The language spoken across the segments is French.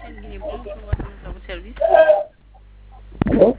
Guinée, bonjour, à votre service. Allô?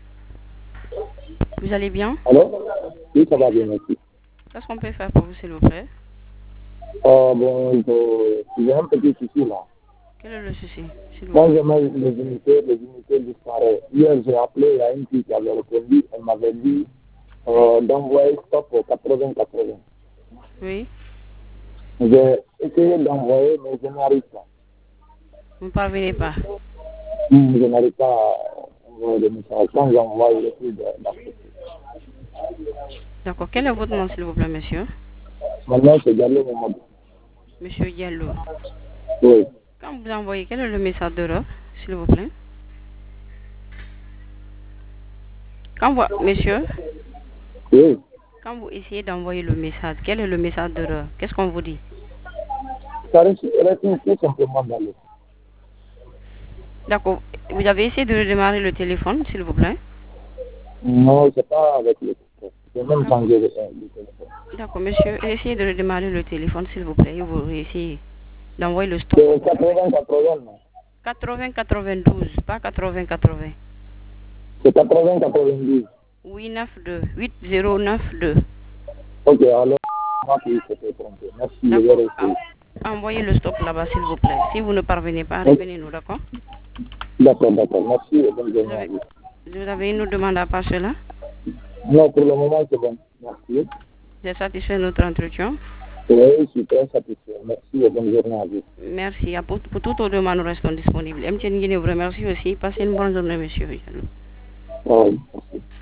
Vous allez bien? Allô? Oui, ça va bien, merci. Qu'est-ce qu'on peut faire pour vous, s'il vous plaît? Bon, j'ai un petit souci là. Quel est le souci, s'il vous Quand plaît? je mets les unités disparaissent. Hier, j'ai appelé, il y a une fille qui avait répondu, elle m'avait dit Oui, d'envoyer stop au 80-80. oui, J'ai essayé d'envoyer, mais je n'arrive pas. vous ne parvenez pas. Je n'arrive pas à envoyer des messages. Quand j'envoie, il refuse d'accepter. D'accord, quel est votre nom, s'il vous plaît, monsieur? Maintenant, c'est Gallo Mamadou. Monsieur Diallo. Oui. Quand vous envoyez, quel est le message d'erreur, s'il vous plaît? Monsieur, Oui. quand vous essayez d'envoyer le message, quel est le message d'erreur? Qu'est-ce qu'on vous dit? Ça reste tout simplement dans le. D'accord, vous avez essayé de redémarrer le téléphone, s'il vous plaît? Non, c'est pas avec le téléphone. J'ai même D'accord, changé le téléphone. d'accord, monsieur, essayez de redémarrer le téléphone, s'il vous plaît, et vous essayez d'envoyer le stop. C'est 80-80, non? 80-92, pas 80-80. C'est 80-90. Oui, 92, 8092. Ok, alors, moi qui s'était trompé. Merci, je vais D'accord. rester. Envoyez le stop là-bas, s'il vous plaît. Si vous ne parvenez pas, Ok. revenez-nous, d'accord? D'accord, d'accord. Merci et bonne Vous journée à avez, vous. vous avez une autre demande à part cela? Non, pour le moment, c'est bon. Merci. J'ai satisfait notre entretien. Oui, je suis très satisfait. Merci et bonne journée à vous. Merci. Pour toute autre demande, nous restons disponibles. MTN Guinée vous remercie aussi. Passez une bonne journée, monsieur. Oui, merci.